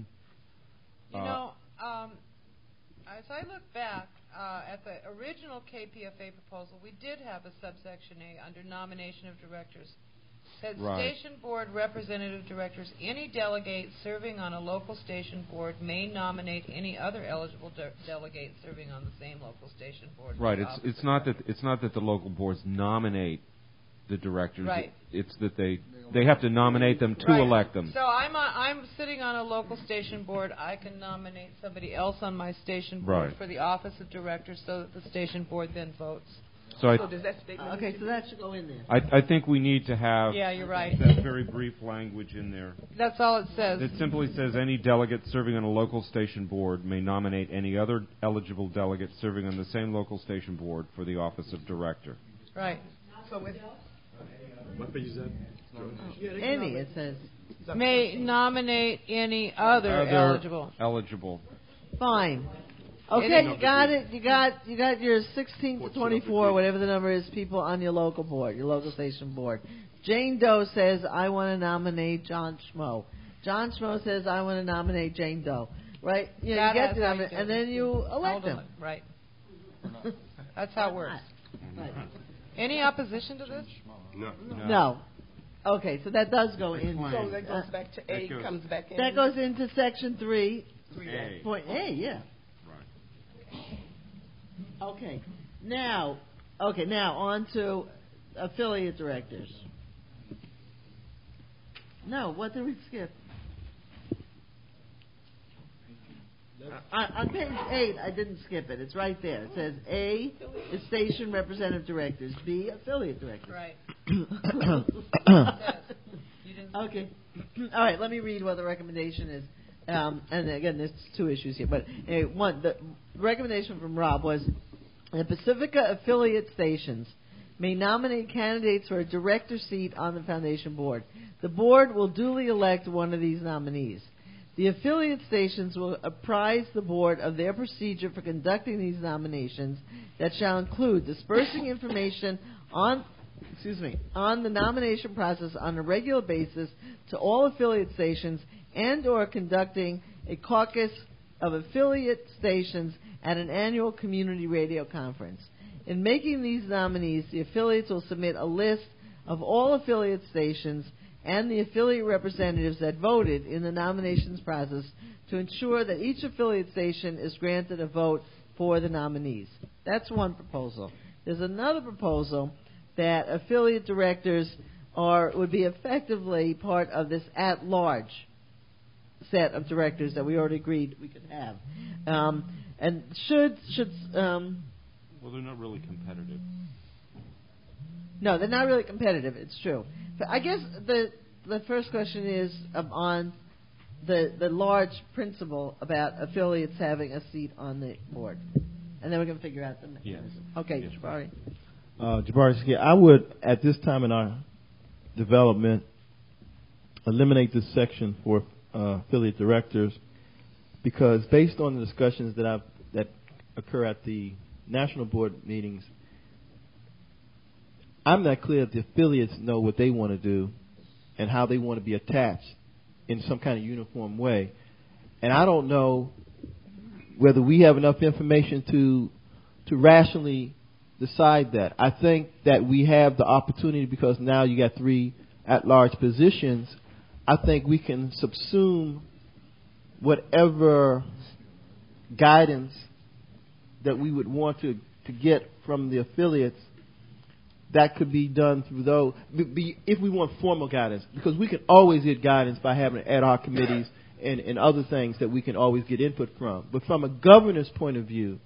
As I look back at the original KPFA proposal, we did have a subsection A under nomination of directors. Said station board representative directors, any delegate serving on a local station board may nominate any other eligible delegate serving on the same local station board. Right. It's not that the local boards nominate the directors. Right. It's that they have to nominate them to elect them. So I'm sitting on a local station board. I can nominate somebody else on my station board for the office of director, so that the station board then votes. So does that statement? Okay, so that should go in there. I think we need to have you're right. that very brief language in there. That's all it says. It simply says any delegate serving on a local station board may nominate any other eligible delegate serving on the same local station board for the office of director. Right. So with what page is that? Any, it says. May nominate any other eligible. Fine. Okay, you got it. You got your 16 to 24, whatever the number is, people on your local board, your local station board. Jane Doe says, I want to nominate John Schmo. John Schmo says, I want to nominate Jane Doe. Right? You get the number, and then you elect them. Right. That's how it works. Right. Any opposition to this? No. Okay, so that does go in. So that goes back to A, comes back in. That goes into Section 3. 3A. Point A, yeah. Right. Okay. Now on to affiliate directors. No, what did we skip? On page 8, I didn't skip it. It's right there. It says A is station representative directors, B affiliate directors. Right. Okay. All right, let me read what the recommendation is. And again, there's two issues here. But anyway, one, the recommendation from Rob was the Pacifica affiliate stations may nominate candidates for a director seat on the foundation board. The board will duly elect one of these nominees. The affiliate stations will apprise the board of their procedure for conducting these nominations that shall include dispersing information on the nomination process on a regular basis to all affiliate stations and or conducting a caucus of affiliate stations at an annual community radio conference. In making these nominees, the affiliates will submit a list of all affiliate stations and the affiliate representatives that voted in the nominations process to ensure that each affiliate station is granted a vote for the nominees. That's one proposal. There's another proposal that affiliate directors would be effectively part of this at-large set of directors that we already agreed we could have. And should well, they're not really competitive. No, they're not really competitive. It's true. But I guess the first question is on the large principle about affiliates having a seat on the board, and then we're going to figure out the mechanism. Yes. Okay, yes, Jabari. Jabari, I would at this time in our development eliminate this section for affiliate directors, because based on the discussions that occur at the national board meetings, I'm not clear if the affiliates know what they want to do and how they want to be attached in some kind of uniform way. And I don't know whether we have enough information to rationally decide that. I think that we have the opportunity, because now you got 3 at-large positions. I think we can subsume whatever guidance that we would want to get from the affiliates. That could be done through those, if we want formal guidance, because we can always get guidance by having ad hoc committees and other things that we can always get input from. But from a governance point of view,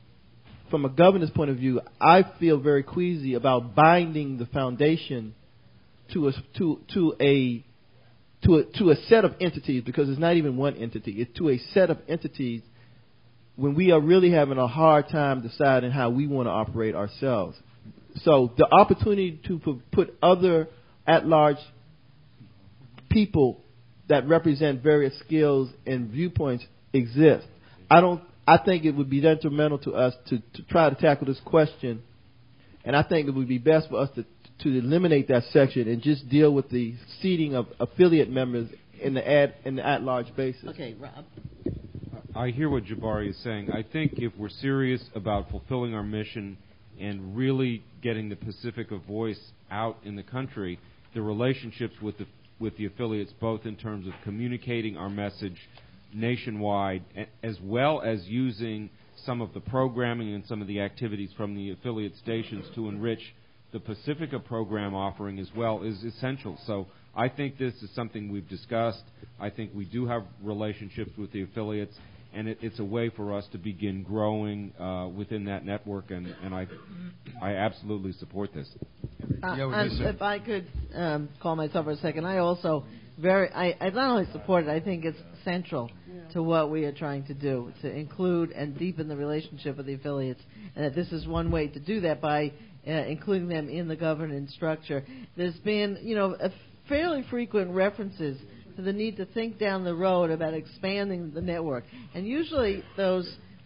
I feel very queasy about binding the foundation to a set of entities, because it's not even one entity. It's to a set of entities when we are really having a hard time deciding how we want to operate ourselves. So the opportunity to put other at-large people that represent various skills and viewpoints exists. I think it would be detrimental to us to try to tackle this question, and I think it would be best for us to eliminate that section and just deal with the seating of affiliate members in the at-large basis. Okay, Rob. I hear what Jabari is saying. I think if we're serious about fulfilling our mission and really getting the Pacifica voice out in the country, the relationships with the affiliates, both in terms of communicating our message nationwide, as well as using some of the programming and some of the activities from the affiliate stations to enrich the Pacifica program offering as well, is essential. So I think this is something we've discussed. I think we do have relationships with the affiliates, and it's a way for us to begin growing within that network, and I absolutely support this. If I could call myself for a second, I also I not only support it, I think it's central to what we are trying to do, to include and deepen the relationship with the affiliates, and that this is one way to do that by including them in the governance structure. There's been, a fairly frequent references to the need to think down the road about expanding the network, and usually those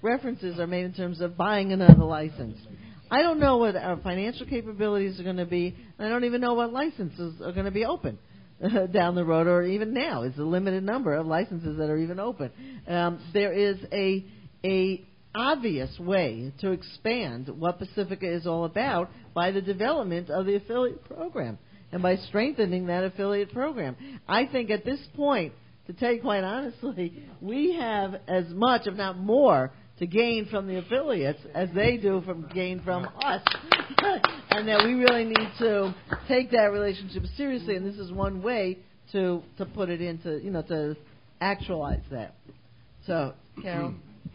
references are made in terms of buying another license. I don't know what our financial capabilities are going to be, and I don't even know what licenses are going to be open down the road, or even now. It's a limited number of licenses that are even open. There is a obvious way to expand what Pacifica is all about by the development of the affiliate program and by strengthening that affiliate program. I think at this point, to tell you quite honestly, we have as much, if not more, to gain from the affiliates as they do gain from us. And that we really need to take that relationship seriously, and this is one way to put it into, to actualize that. So, Carol?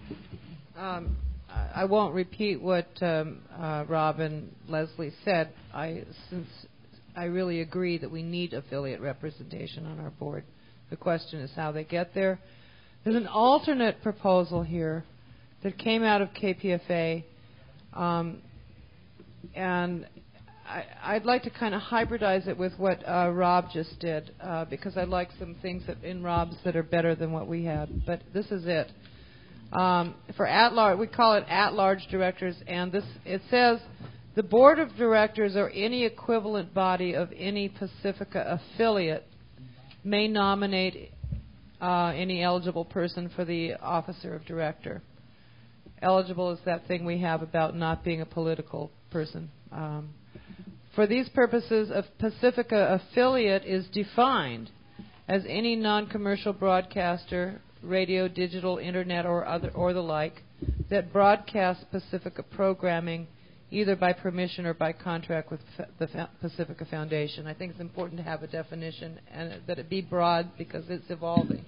I won't repeat what Rob and Leslie said, since I really agree that we need affiliate representation on our board. The question is how they get there. There's an alternate proposal here that came out of KPFA, and I'd like to kind of hybridize it with what Rob just did, because I like some things in Rob's that are better than what we had. But this is it. For at-large, we call it at-large directors, and it says the board of directors or any equivalent body of any Pacifica affiliate may nominate any eligible person for the officer of director. Eligible is that thing we have about not being a political person. For these purposes, a Pacifica affiliate is defined as any non-commercial broadcaster, radio, digital, internet, or the like, that broadcasts Pacifica programming either by permission or by contract with the Pacifica Foundation. I think it's important to have a definition and that it be broad because it's evolving.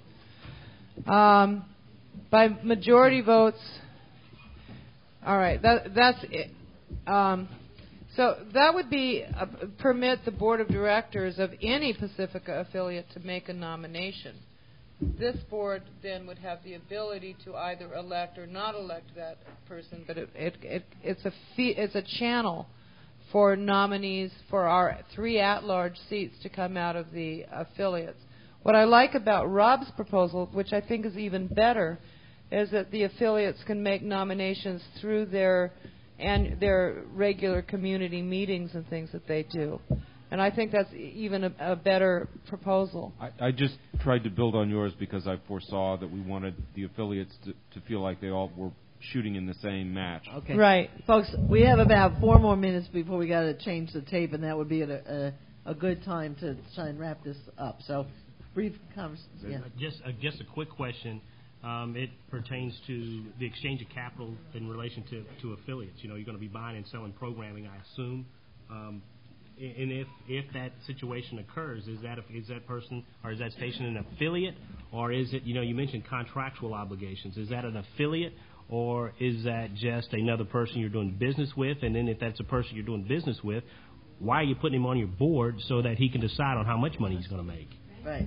By majority votes, all right, that's it. So that would be permit the board of directors of any Pacifica affiliate to make a nomination. This board then would have the ability to either elect or not elect that person, but it's a channel for nominees for our 3 at-large seats to come out of the affiliates. What I like about Rob's proposal, which I think is even better, is that the affiliates can make nominations through their regular community meetings and things that they do. And I think that's even a better proposal. I just tried to build on yours because I foresaw that we wanted the affiliates to feel like they all were shooting in the same match. Okay. Right. Folks, we have about 4 more minutes before we got to change the tape, and that would be a good time to try and wrap this up. So, brief conversation. Yeah. Just a quick question. It pertains to the exchange of capital in relation to affiliates. You're going to be buying and selling programming, I assume. And if that situation occurs, is that person or is that station an affiliate, or is it, you mentioned contractual obligations, is that an affiliate, or is that just another person you're doing business with? And then if that's a person you're doing business with, why are you putting him on your board so that he can decide on how much money he's going to make? Right.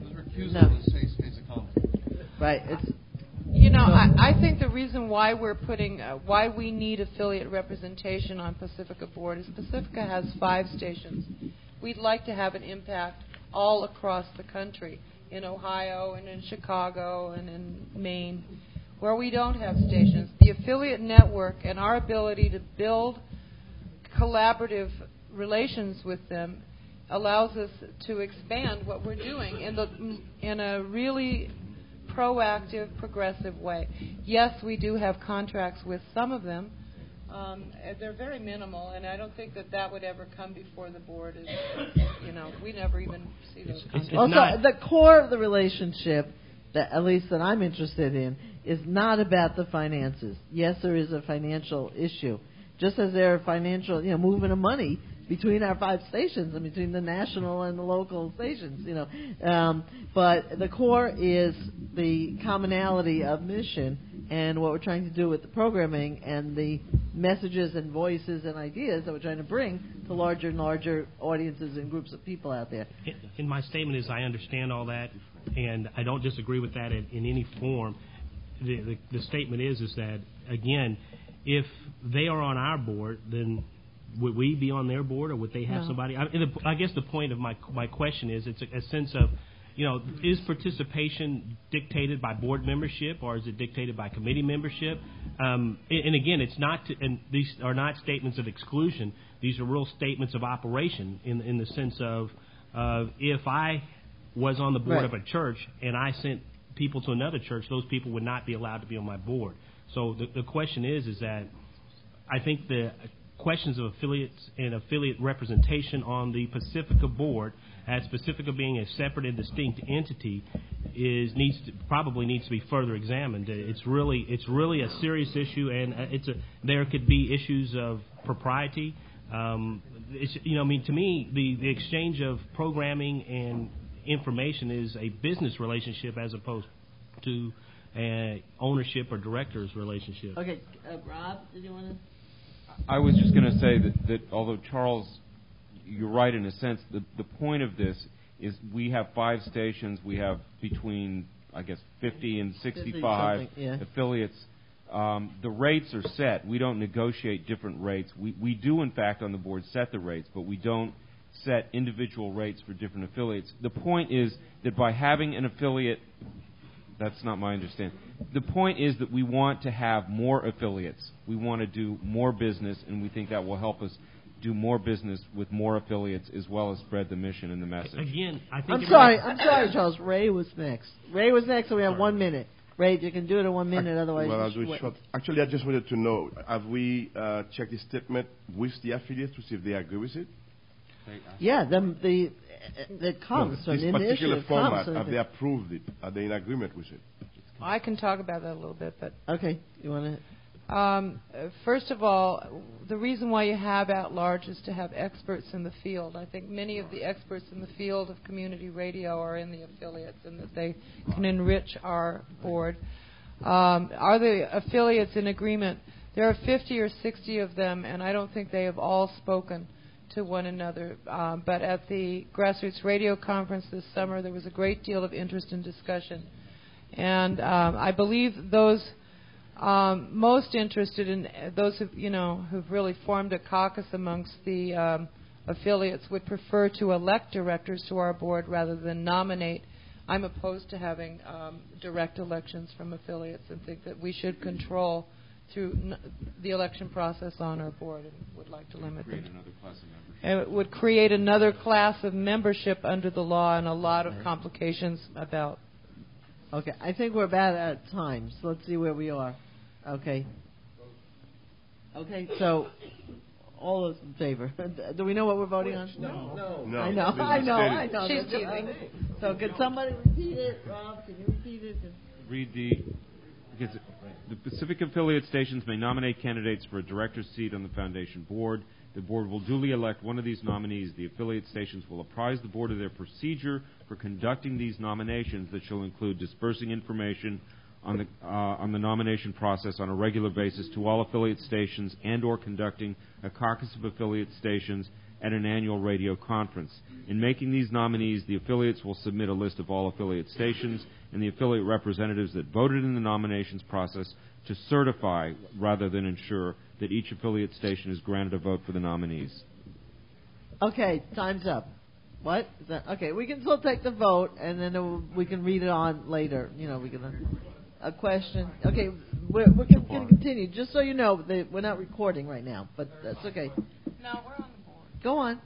Right. I think the reason why why we need affiliate representation on Pacifica board is Pacifica has 5 stations. We'd like to have an impact all across the country, in Ohio and in Chicago and in Maine, where we don't have stations. The affiliate network and our ability to build collaborative relations with them allows us to expand what we're doing in a really proactive, progressive way. Yes, we do have contracts with some of them. They're very minimal, and I don't think that would ever come before the board. We never even see those contracts. Also, the core of the relationship, at least that I'm interested in, is not about the finances. Yes, there is a financial issue, just as there are financial, movement of money between our 5 stations and between the national and the local stations, but the core is the commonality of mission and what we're trying to do with the programming and the messages and voices and ideas that we're trying to bring to larger and larger audiences and groups of people out there. In my statement is I understand all that, and I don't disagree with that in any form. The statement is that, again, if they are on our board, then would we be on their board, or would they have somebody? I guess the point of my question is it's a sense of, is participation dictated by board membership, or is it dictated by committee membership? And again, it's not, and these are not statements of exclusion. These are real statements of operation in the sense of if I was on the board of a church and I sent people to another church, those people would not be allowed to be on my board. So the question is that I think the questions of affiliates and affiliate representation on the Pacifica board, as Pacifica being a separate and distinct entity, probably needs to be further examined. It's really a serious issue, and there could be issues of propriety. To me, the exchange of programming and information is a business relationship as opposed to an ownership or director's relationship. Okay, Rob, did you want to? I was just going to say that although Charles, you're right in a sense, the point of this is we have 5 stations. We have between, I guess, 50 and 65 affiliates. The rates are set. We don't negotiate different rates. We do, in fact, on the board set the rates, but we don't set individual rates for different affiliates. The point is that by having an affiliate, that's not my understanding. The point is that we want to have more affiliates. We want to do more business, and we think that will help us do more business with more affiliates as well as spread the mission and the message. Again, I think I'm sorry, Charles. Ray was next. So we have 1 minute. Ray, you can do it in 1 minute, otherwise... Well, I'll do it short. Actually, I just wanted to know, have we checked the statement with the affiliates to see if they agree with it? Yeah, it comes from this particular format, have they approved it? Are they in agreement with it? I can talk about that a little bit, but... Okay, you want to... first of all, the reason why you have at-large is to have experts in the field. I think many of the experts in the field of community radio are in the affiliates and that they can enrich our board. Are the affiliates in agreement? There are 50 or 60 of them, and I don't think they have all spoken to one another. But at the Grassroots Radio Conference this summer, there was a great deal of interest and discussion. And I believe those most interested in those who've really formed a caucus amongst the affiliates would prefer to elect directors to our board rather than nominate. I'm opposed to having direct elections from affiliates and think that we should control through the election process on our board and would like to limit them. And it would create another class of membership under the law and a lot of complications about. Okay, I think we're about out of time, so let's see where we are. Okay, so all those in favor. Do we know what we're voting on? No. I know. She's teasing. So can somebody repeat it? Rob, can you repeat it? Read because the Pacific affiliate stations may nominate candidates for a director's seat on the foundation board. The board will duly elect one of these nominees. The affiliate stations will apprise the board of their procedure for conducting these nominations that shall include dispersing information on the nomination process on a regular basis to all affiliate stations and or conducting a caucus of affiliate stations at an annual radio conference. In making these nominees, the affiliates will submit a list of all affiliate stations and the affiliate representatives that voted in the nominations process to certify rather than ensure that each affiliate station is granted a vote for the nominees. Okay, time's up. What? Okay, we can still take the vote, and then we can read it on later. We can... A question. Okay, we're going to continue. Just so you know, we're not recording right now, but that's okay. No, we're on the board. Go on.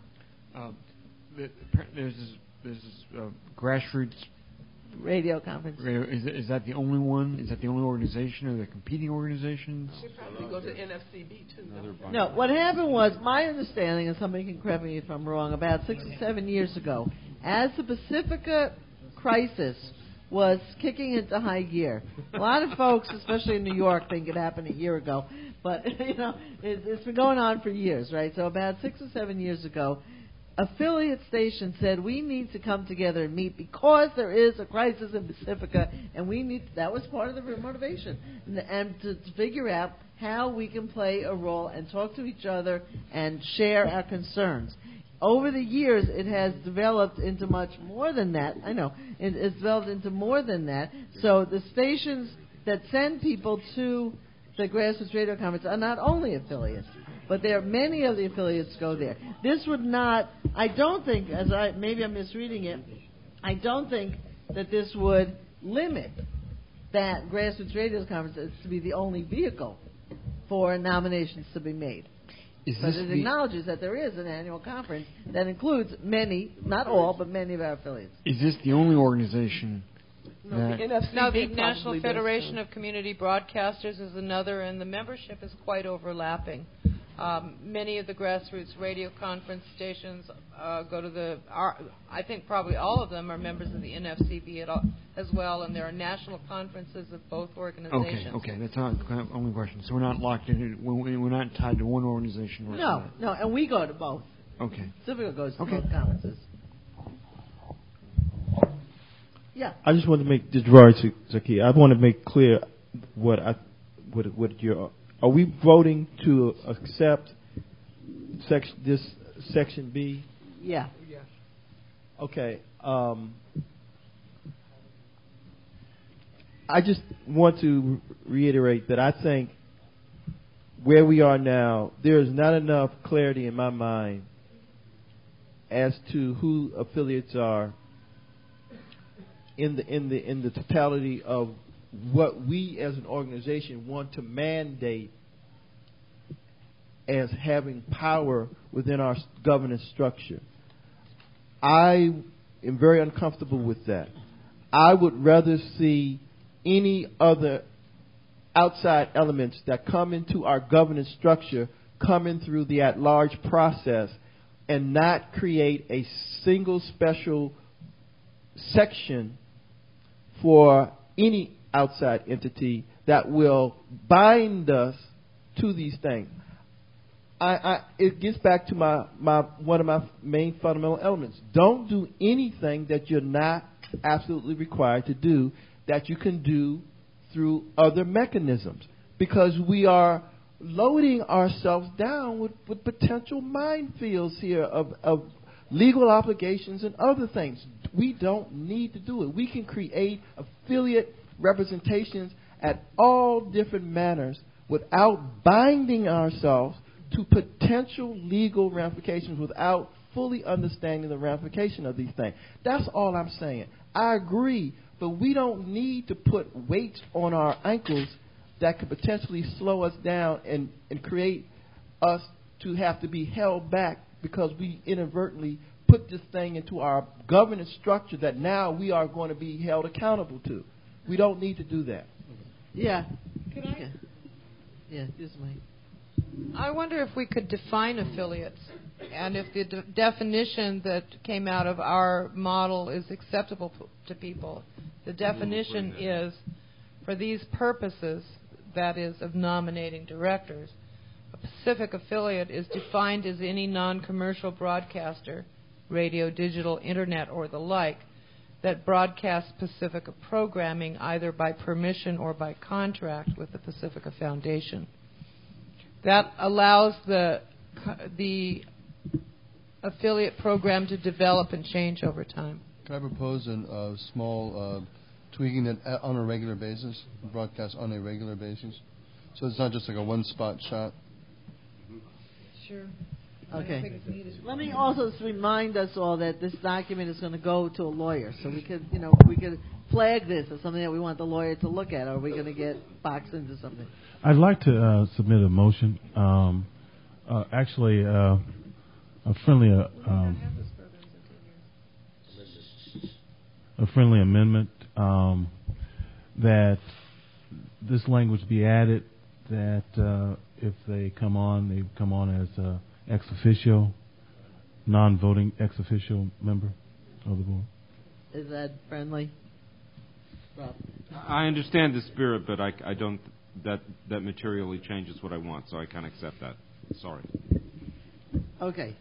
There's this grassroots radio conference. Is that the only one? Is that the only organization, or the competing organizations? Should probably go to NFCB too. No, what happened was, my understanding, and somebody can correct me if I'm wrong, about 6 or 7 years ago, as the Pacifica crisis was kicking into high gear. A lot of folks, especially in New York, think it happened a year ago, but it's been going on for years, right? So about 6 or 7 years ago, affiliate stations said we need to come together and meet because there is a crisis in Pacifica, and that was part of the motivation, and to figure out how we can play a role and talk to each other and share our concerns. Over the years, it has developed into much more than that. I know. It's developed into more than that. So the stations that send people to the Grassroots Radio Conference are not only affiliates, but many of the affiliates go there. This would not, I don't think, maybe I'm misreading it, I don't think that this would limit that Grassroots Radio Conference is to be the only vehicle for nominations to be made. But it acknowledges that there is an annual conference that includes many, not all, but many of our affiliates. Is this the only organization? The NFCB Now, the National probably Federation does, of Community Broadcasters is another, and the membership is quite overlapping. Many of the grassroots radio conference stations go to I think probably all of them are members of the NFCB as well, and there are national conferences of both organizations. Okay, that's not the only question. So we're not locked in. We're not tied to one organization. No, and we go to both. Okay. Civica goes to both conferences. Yeah. I just want to make this Gerard Zaki. I want to make clear what your. Are we voting to accept this section B? Yeah. Okay. I just want to reiterate that I think where we are now, there is not enough clarity in my mind as to who affiliates are in the totality of what we as an organization want to mandate as having power within our governance structure. I am very uncomfortable with that. I would rather see any other outside elements that come into our governance structure coming through the at-large process and not create a single special section for any outside entity that will bind us to these things. It gets back to one of my main fundamental elements. Don't do anything that you're not absolutely required to do that you can do through other mechanisms, because we are loading ourselves down with potential minefields here of legal obligations and other things. We don't need to do it. We can create affiliate representations at all different manners without binding ourselves to potential legal ramifications without fully understanding the ramification of these things. That's all I'm saying. I agree, but we don't need to put weights on our ankles that could potentially slow us down and create us to have to be held back because we inadvertently put this thing into our governance structure that now we are going to be held accountable to. We don't need to do that. Yeah. Could I? Yeah, this way. I wonder if we could define affiliates, and if the definition that came out of our model is acceptable to people. The definition is, for these purposes, that is, of nominating directors, a Pacific affiliate is defined as any non-commercial broadcaster, radio, digital, internet, or the like, that broadcasts Pacifica programming either by permission or by contract with the Pacifica Foundation. That allows the affiliate program to develop and change over time. Can I propose a small tweaking that on a regular basis, broadcast on a regular basis, so it's not just like a one-spot shot? Sure. Okay. Let me also remind us all that this document is going to go to a lawyer, so we could flag this as something that we want the lawyer to look at, or are we going to get boxed into something? I'd like to submit a motion. Actually, a friendly amendment that this language be added. That if they come on as ex officio, non-voting ex officio member of the board. Is that friendly? Rob? I understand the spirit, but I don't. That materially changes what I want, so I can't accept that. Sorry. Okay.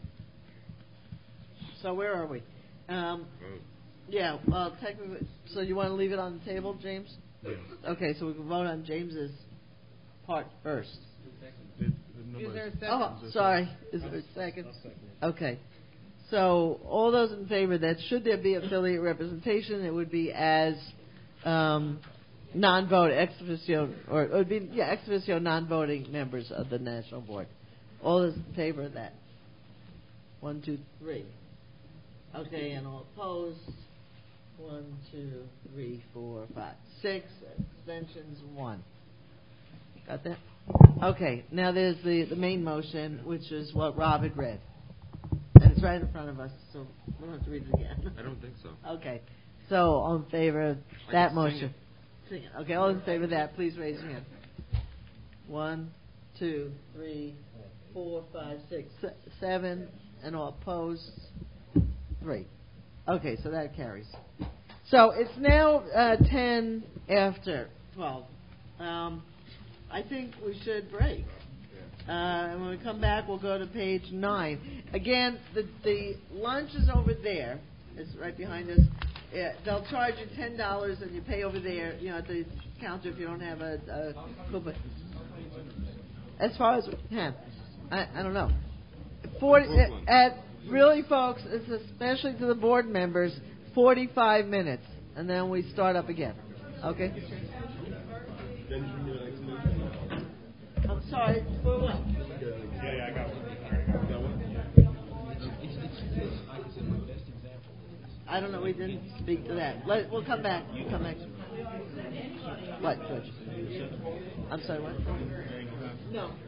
So where are we? Yeah. Technically, so you want to leave it on the table, James? Okay. So we can vote on James's part first. Is there a second? Oh, sorry. Is there a second? Okay. So all those in favor that should there be affiliate representation, it would be as non-vote ex officio, or it would be ex officio non-voting members of the national board. All those in favor of that? 1, 2, 3. Okay, and all opposed? 1, 2, 3, 4, 5, 6. abstentions, 1. Got that? Okay, now there's the main motion, which is what Rob had read. And it's right in front of us, so we don't have to read it again. I don't think so. Okay, so all in favor of that motion? Sing it. Okay, all in favor of that, please raise your hand. 1, 2, 3, 4, 5, 6, 7, and all opposed, 3. Okay, so that carries. So it's now 10 after 12. I think we should break. And when we come back, we'll go to page 9. Again, the lunch is over there. It's right behind us. They'll charge you $10, and you pay over there, at the counter if you don't have a coupon. As far as I don't know. Really, folks, it's especially to the board members, 45 minutes, and then we start up again. Okay? I'm sorry, for what? Yeah, I got one. I don't know, we didn't speak to that. We'll come back. Come back. What, George? I'm sorry, what? No.